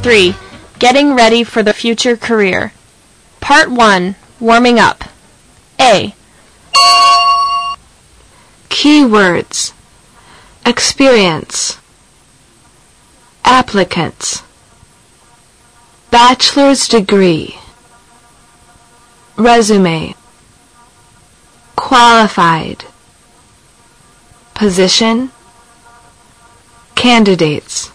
3. Getting ready for the future career. Part 1. Warming up. A. Keywords. Experience. Applicants. Bachelor's degree. Resume. Qualified. Position. Candidates.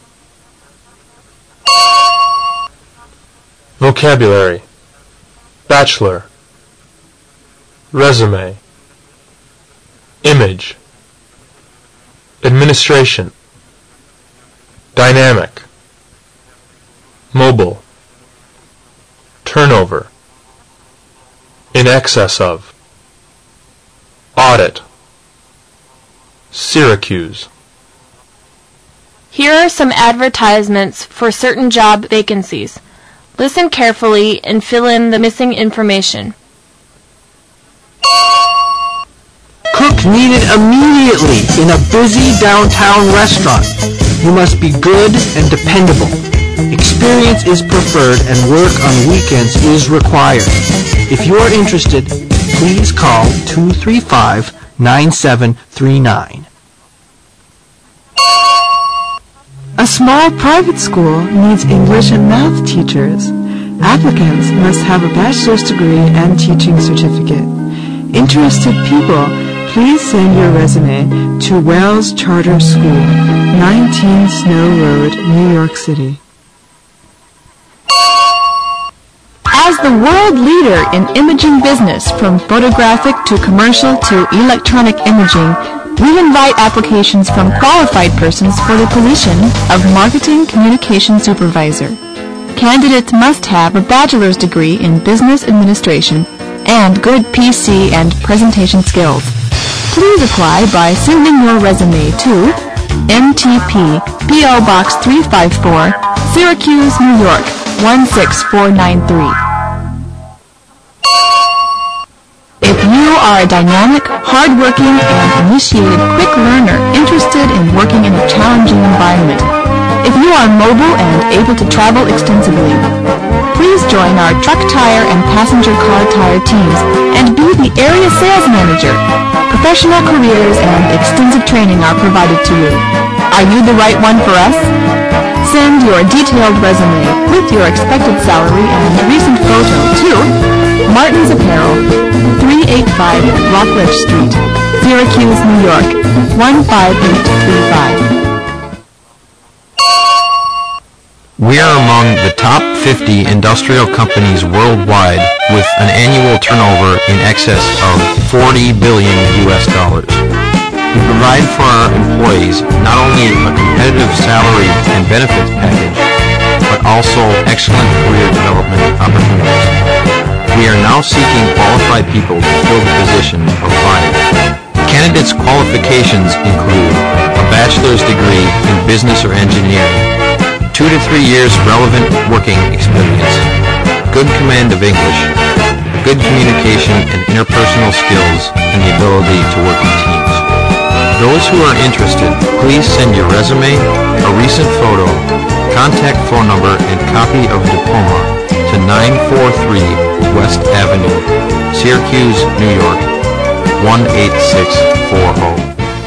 Vocabulary. Bachelor. Resume. Image. Administration. Dynamic. Mobile. Turnover. In excess of. Audit. Syracuse. Here are some advertisements for certain job vacancies. Listen carefully and fill in the missing information. Cook needed immediately in a busy downtown restaurant. You must be good and dependable. Experience is preferred and work on weekends is required. If you are interested, please call 235-9739. A small private school needs English and math teachers. Applicants must have a bachelor's degree and teaching certificate. Interested people, please send your resume to Wells Charter School, 19 Snow Road, New York City. As the world leader in imaging business, from photographic to commercial to electronic imaging, we invite applications from qualified persons for the position of Marketing Communication Supervisor. Candidates must have a bachelor's degree in business administration and good PC and presentation skills. Please apply by sending your resume to MTP, P.O. Box 354, Syracuse, New York, 16493. If you are a dynamic, hardworking, and initiated quick learner interested in working in a challenging environment, if you are mobile and able to travel extensively, please join our truck tire and passenger car tire teams and be the area sales manager. Professional careers and extensive training are provided to you. Are you the right one for us? Send your detailed resume with your expected salary and recent photo to Martin's Apparel, 385 Rockledge Street, Syracuse, New York, 15835. We are among the top 50 industrial companies worldwide with an annual turnover in excess of $40 billion. We provide for our employees not only a competitive salary and benefits package, but also excellent career development opportunities. We are now seeking qualified people to fill the position of five. Candidates' qualifications include a bachelor's degree in business or engineering, 2 to 3 years relevant working experience, good command of English, good communication and interpersonal skills, and the ability to work in teams. Those who are interested, please send your resume, a recent photo, contact phone number, and copy of diploma to 943 West Avenue, Syracuse, New York, 18640.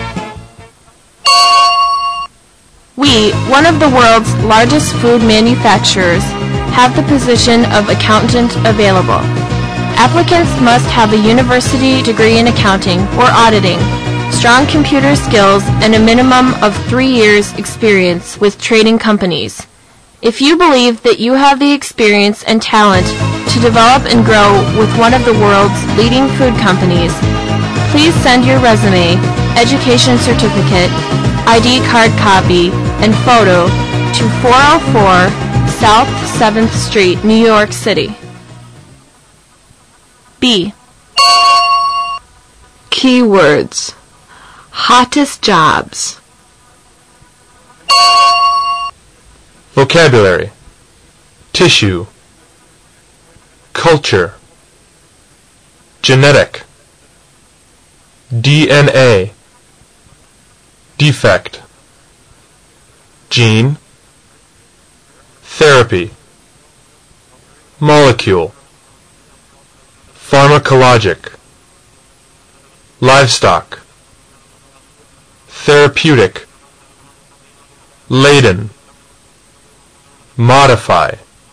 We, one of the world's largest food manufacturers, have the position of accountant available. Applicants must have a university degree in accounting or auditing, strong computer skills, and a minimum of 3 years experience with trading companies. If you believe that you have the experience and talent to develop and grow with one of the world's leading food companies, please send your resume, education certificate, ID card copy, and photo to 404 South 7th Street, New York City. B. Keywords. Hottest jobs. Vocabulary. Tissue. Culture. Genetic. DNA. Defect. Gene. therapy, molecule, pharmacologic, livestock, therapeutic, laden, modify,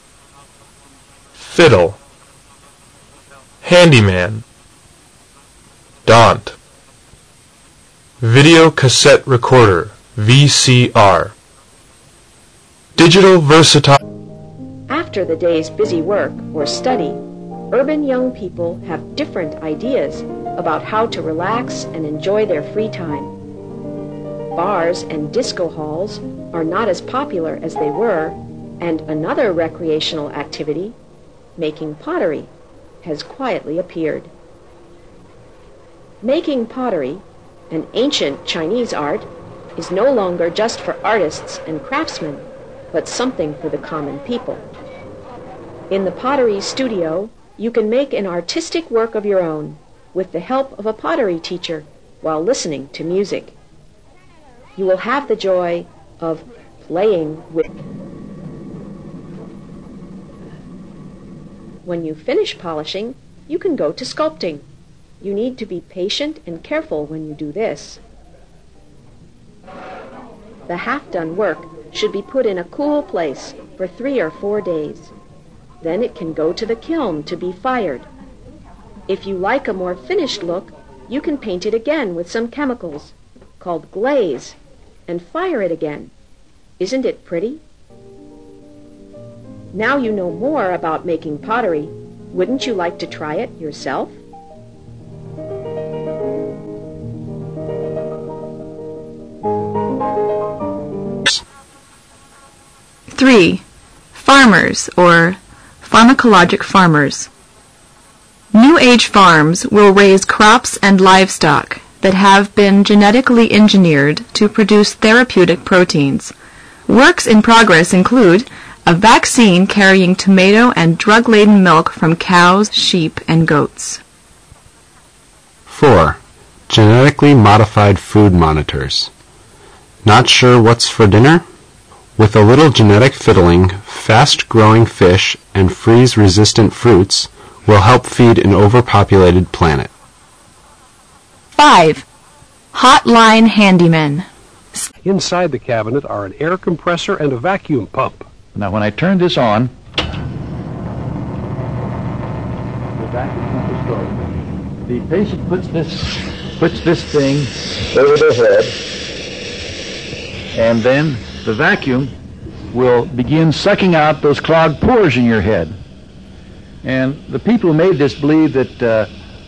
fiddle, handyman, daunt, video cassette recorder, VCR, digital versatile. After the day's busy work or study, urban young people have different ideas about how to relax and enjoy their free time. Bars and disco halls are not as popular as they were, and another recreational activity, making pottery, has quietly appeared. Making pottery, an ancient Chinese art, is no longer just for artists and craftsmen, but something for the common people. In the pottery studio, you can make an artistic work of your own with the help of a pottery teacher while listening to music. You will have the joy of playing with. When you finish polishing, you can go to sculpting. You need to be patient and careful when you do this. The half-done work should be put in a cool place for 3 or 4 days. Then it can go to the kiln to be fired. If you like a more finished look, you can paint it again with some chemicals called glaze and fire it again. Isn't it pretty? Now you know more about making pottery. Wouldn't you like to try it yourself? Three, farmers or pharmacologic farmers. New Age farms will raise crops and livestock that have been genetically engineered to produce therapeutic proteins. Works in progress include a vaccine carrying tomato and drug-laden milk from cows, sheep, and goats. 4. Genetically modified food monitors. Not sure what's for dinner? With a little genetic fiddling, fast-growing fish and freeze-resistant fruits will help feed an overpopulated planet. 5. Hotline handymen. Inside the cabinet are an air compressor and a vacuum pump. Now when I turn this on, the vacuum pump is going. The patient puts this thing over their head, and then the vacuum will begin sucking out those clogged pores in your head. And the people who made this believe that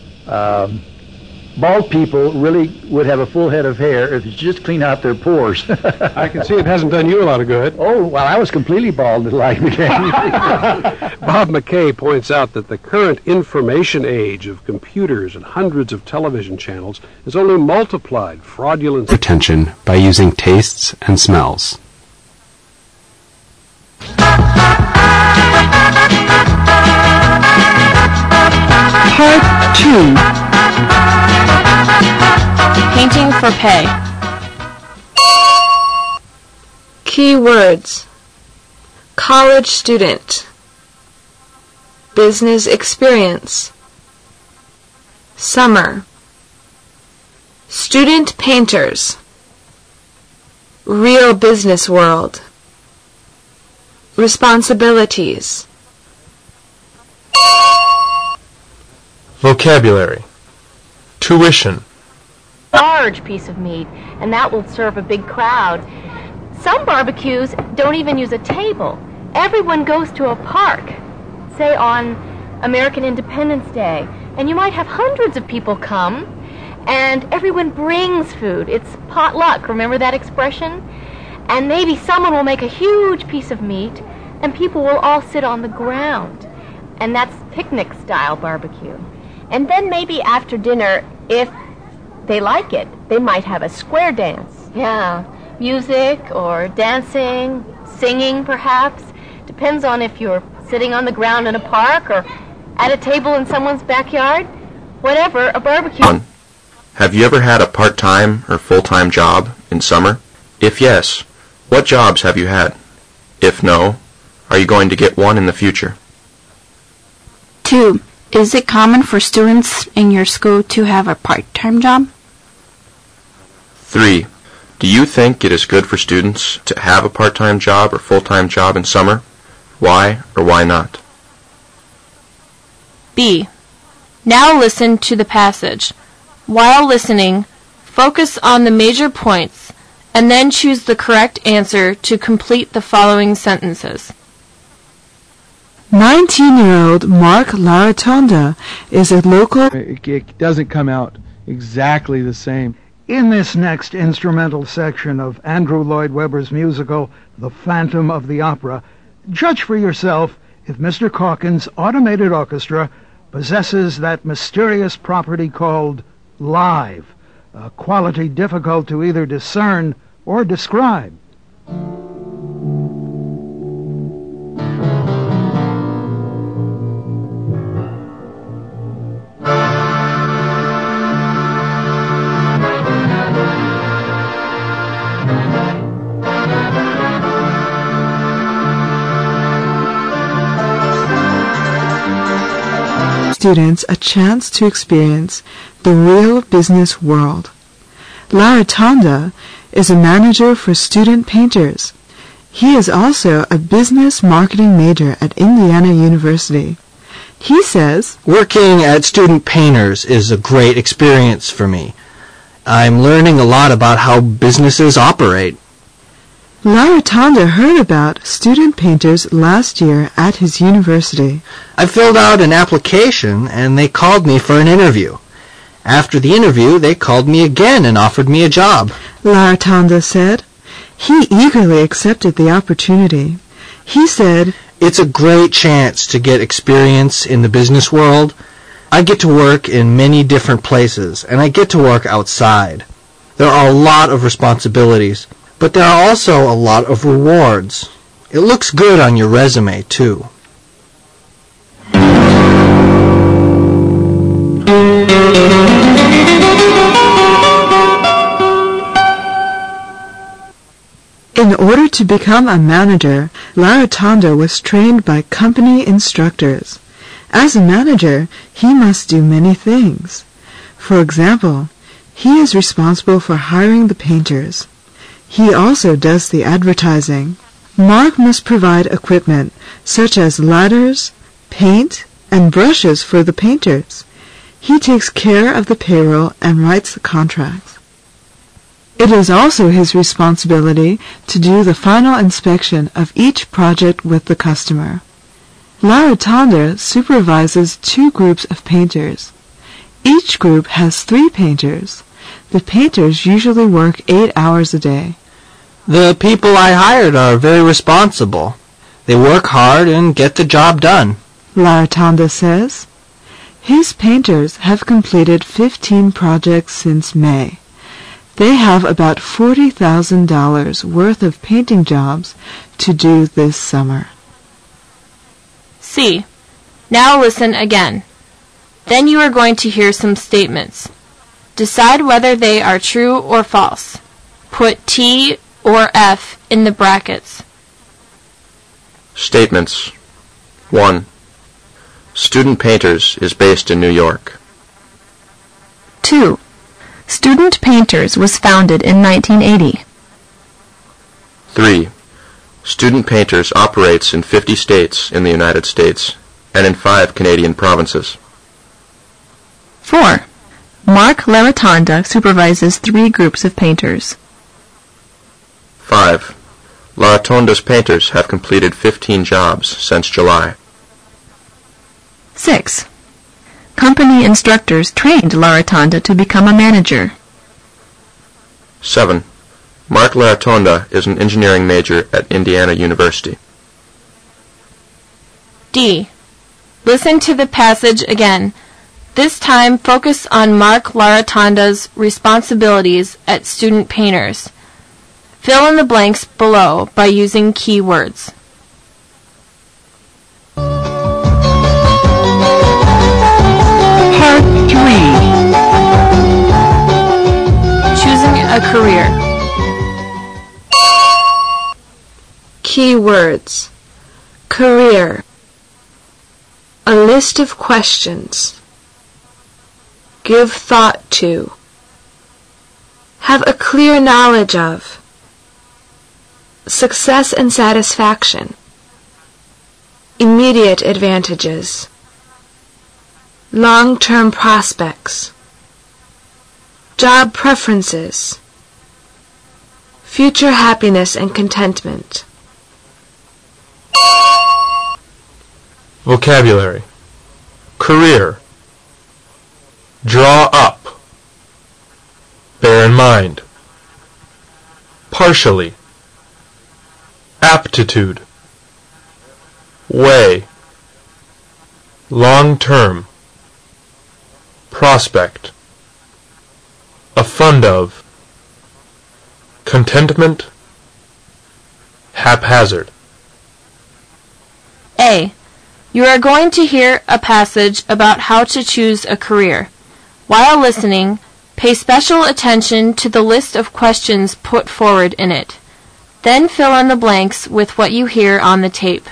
bald people really would have a full head of hair if you just clean out their pores. I can see it hasn't done you a lot of good. Oh, well, I was completely bald until I became. Bob McKay points out that the current information age of computers and hundreds of television channels has only multiplied fraudulent Attention by using tastes and smells. Part 2. Painting for pay. Keywords. College student. Business experience. Summer. Student painters. Real business world. Responsibilities. Vocabulary. Tuition. Large piece of meat, and that will serve a big crowd. Some barbecues don't even use a table. Everyone goes to a park, say on American Independence Day, and you might have hundreds of people come, and everyone brings food. It's potluck, remember that expression? And maybe someone will make a huge piece of meat, and people will all sit on the ground. And that's picnic-style barbecue. And then maybe after dinner, if they like it, they might have a square dance. Yeah, music or dancing, singing perhaps. Depends on if you're sitting on the ground in a park or at a table in someone's backyard. Whatever, a barbecue. Have you ever had a part-time or full-time job in summer? If yes, what jobs have you had? If no, Are you going to get one in the future? 2. Is it common for students in your school to have a part-time job? 3. Do you think it is good for students to have a part-time job or full-time job in summer? Why or why not? B. Now listen to the passage. While listening, focus on the major points and then choose the correct answer to complete the following sentences. 19-year-old Mark Laratonda is a local... It doesn't come out exactly the same. In this next instrumental section of Andrew Lloyd Webber's musical, The Phantom of the Opera, judge for yourself if Mr. Calkins' automated orchestra possesses that mysterious property called live, a quality difficult to either discern or describe. Students a chance to experience the real business world. Laratonda is a manager for student painters. He is also a business marketing major at Indiana University. He says, "Working at Student Painters is a great experience for me. I'm learning a lot about how businesses operate." Laratonda heard about student painters last year at his university. "I filled out an application and they called me for an interview. After the interview, they called me again and offered me a job," Laratonda said. He eagerly accepted the opportunity. He said, "It's a great chance to get experience in the business world. I get to work in many different places, and I get to work outside. There are a lot of responsibilities, but there are also a lot of rewards. It looks good on your resume, too." In order to become a manager, Laratonda was trained by company instructors. As a manager, he must do many things. For example, he is responsible for hiring the painters. He also does the advertising. Mark must provide equipment such as ladders, paint, and brushes for the painters. He takes care of the payroll and writes the contracts. It is also his responsibility to do the final inspection of each project with the customer. Laratonda supervises 2 groups of painters. Each group has 3 painters. The painters usually work 8 hours a day. "The people I hired are very responsible. They work hard and get the job done," Laratonda says. His painters have completed 15 projects since May. They have about $40,000 worth of painting jobs to do this summer. C. Now listen again. Then you are going to hear some statements. Decide whether they are true or false. Put T or F in the brackets. Statements. 1. Student Painters is based in New York. 2. Student Painters was founded in 1980. 3. Student Painters operates in 50 states in the United States and in 5 Canadian provinces. 4. Mark Laratonda supervises 3 groups of painters. 5. Laratonda's painters have completed 15 jobs since July. 6. Company instructors trained Laratonda to become a manager. 7. Mark Laratonda is an engineering major at Indiana University. D. Listen to the passage again. This time focus on Mark Laratonda's responsibilities at Student Painters. Fill in the blanks below by using keywords. Part 3. Choosing a career. Keywords. Career. A list of questions. Give thought to. Have a clear knowledge of. Success and satisfaction. Immediate advantages. Long-term prospects. Job preferences. Future happiness and contentment. Vocabulary. Career. Draw up. Bear in mind. Partially. Aptitude. Way. Long term. Prospect. A fund of. Contentment. Haphazard. A. You are going to hear a passage about how to choose a career. While listening, pay special attention to the list of questions put forward in it. Then fill in the blanks with what you hear on the tape.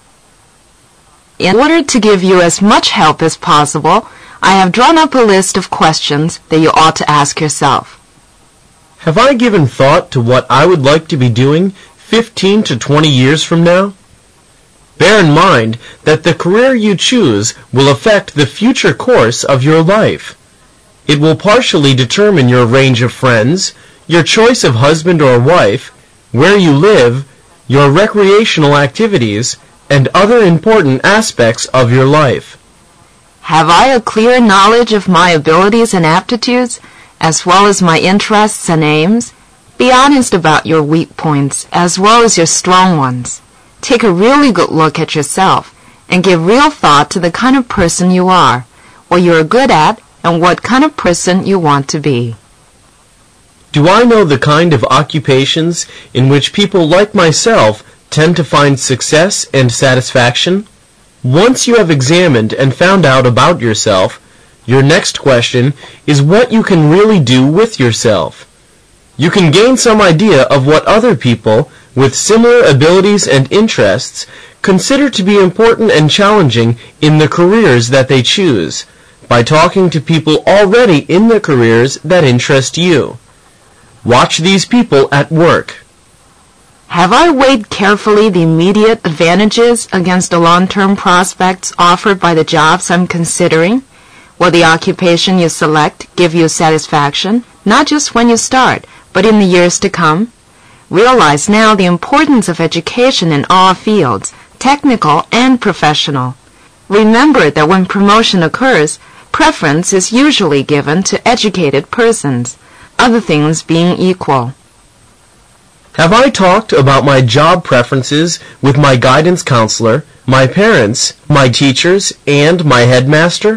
In order to give you as much help as possible, I have drawn up a list of questions that you ought to ask yourself. Have I given thought to what I would like to be doing 15 to 20 years from now? Bear in mind that the career you choose will affect the future course of your life. It will partially determine your range of friends, your choice of husband or wife, where you live, your recreational activities, and other important aspects of your life. Have I a clear knowledge of my abilities and aptitudes, as well as my interests and aims? Be honest about your weak points as well as your strong ones. Take a really good look at yourself and give real thought to the kind of person you are, what you are good at, and what kind of person you want to be. Do I know the kind of occupations in which people like myself tend to find success and satisfaction? Once you have examined and found out about yourself, your next question is what you can really do with yourself. You can gain some idea of what other people with similar abilities and interests consider to be important and challenging in the careers that they choose by talking to people already in the careers that interest you. Watch these people at work. Have I weighed carefully the immediate advantages against the long-term prospects offered by the jobs I'm considering? Will the occupation you select give you satisfaction, not just when you start, but in the years to come? Realize now the importance of education in all fields, technical and professional. Remember that when promotion occurs, preference is usually given to educated persons, other things being equal. Have I talked about my job preferences with my guidance counselor, my parents, my teachers, and my headmaster?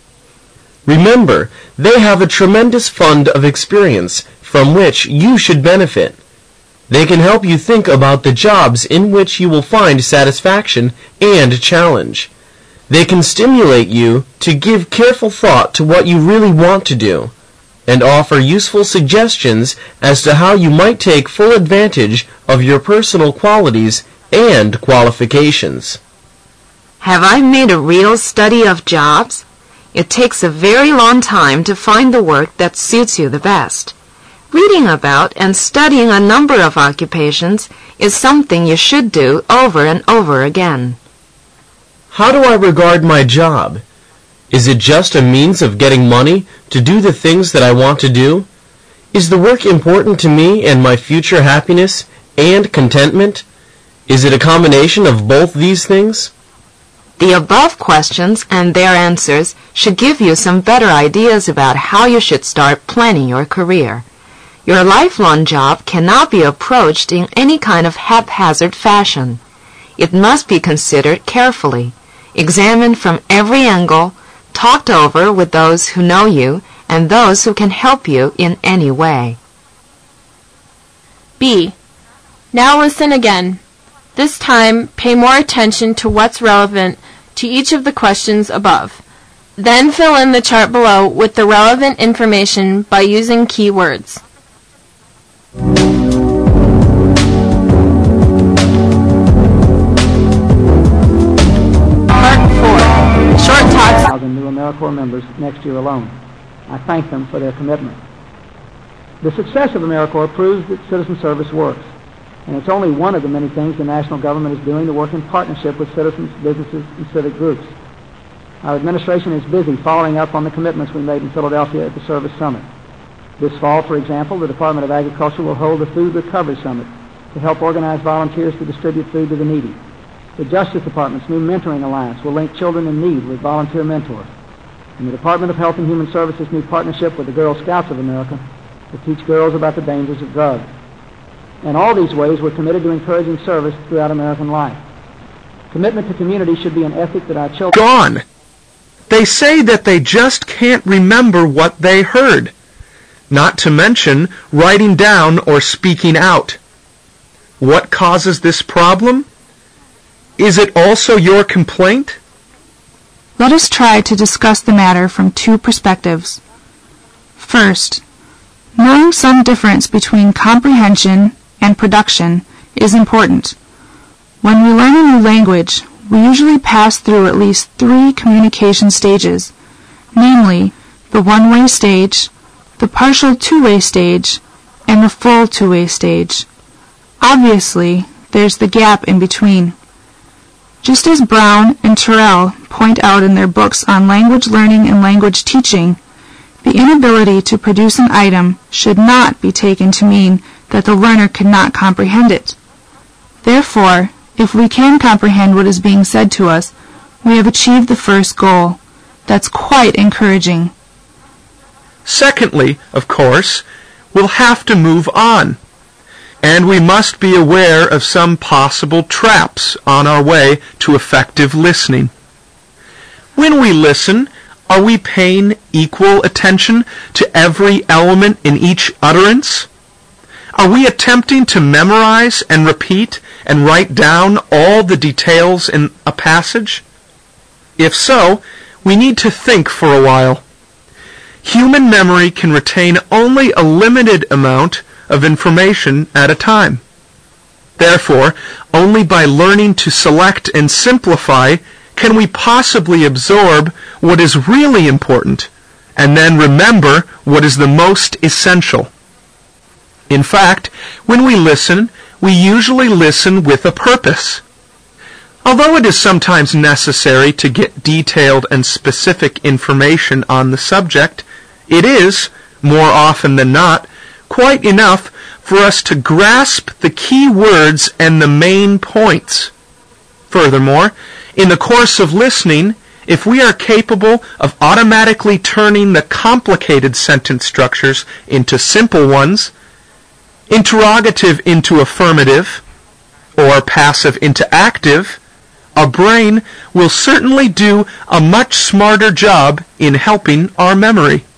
Remember, they have a tremendous fund of experience from which you should benefit. They can help you think about the jobs in which you will find satisfaction and challenge. They can stimulate you to give careful thought to what you really want to do, and offer useful suggestions as to how you might take full advantage of your personal qualities and qualifications. Have I made a real study of jobs? It takes a very long time to find the work that suits you the best. Reading about and studying a number of occupations is something you should do over and over again. How do I regard my job? Is it just a means of getting money to do the things that I want to do? Is the work important to me and my future happiness and contentment? Is it a combination of both these things? The above questions and their answers should give you some better ideas about how you should start planning your career. Your lifelong job cannot be approached in any kind of haphazard fashion. It must be considered carefully, examined from every angle, talked over with those who know you and those who can help you in any way. B. Now listen again. This time, pay more attention to what's relevant to each of the questions above. Then fill in the chart below with the relevant information by using keywords. AmeriCorps members next year alone. I thank them for their commitment. The success of AmeriCorps proves that citizen service works, and it's only one of the many things the national government is doing to work in partnership with citizens, businesses, and civic groups. Our administration is busy following up on the commitments we made in Philadelphia at the Service Summit. This fall, for example, the Department of Agriculture will hold the Food Recovery Summit to help organize volunteers to distribute food to the needy. The Justice Department's new Mentoring Alliance will link children in need with volunteer mentors. And the Department of Health and Human Services' new partnership with the Girl Scouts of America will teach girls about the dangers of drugs. In all these ways, we're committed to encouraging service throughout American life. Commitment to community should be an ethic that our children... Gone! They say that they just can't remember what they heard, not to mention writing down or speaking out. What causes this problem? Is it also your complaint? Let us try to discuss the matter from two perspectives. First, knowing some difference between comprehension and production is important. When we learn a new language, we usually pass through at least 3 communication stages, namely the one-way stage, the partial two-way stage, and the full two-way stage. Obviously, there's the gap in between. Just as Brown and Terrell point out in their books on language learning and language teaching, the inability to produce an item should not be taken to mean that the learner cannot comprehend it. Therefore, if we can comprehend what is being said to us, we have achieved the first goal. That's quite encouraging. Secondly, of course, we'll have to move on. And we must be aware of some possible traps on our way to effective listening. When we listen, are we paying equal attention to every element in each utterance? Are we attempting to memorize and repeat and write down all the details in a passage? If so, we need to think for a while. Human memory can retain only a limited amount of information at a time. Therefore, only by learning to select and simplify can we possibly absorb what is really important and then remember what is the most essential. In fact, when we listen, we usually listen with a purpose. Although it is sometimes necessary to get detailed and specific information on the subject, it is, more often than not, quite enough for us to grasp the key words and the main points. Furthermore, in the course of listening, if we are capable of automatically turning the complicated sentence structures into simple ones, interrogative into affirmative, or passive into active, our brain will certainly do a much smarter job in helping our memory.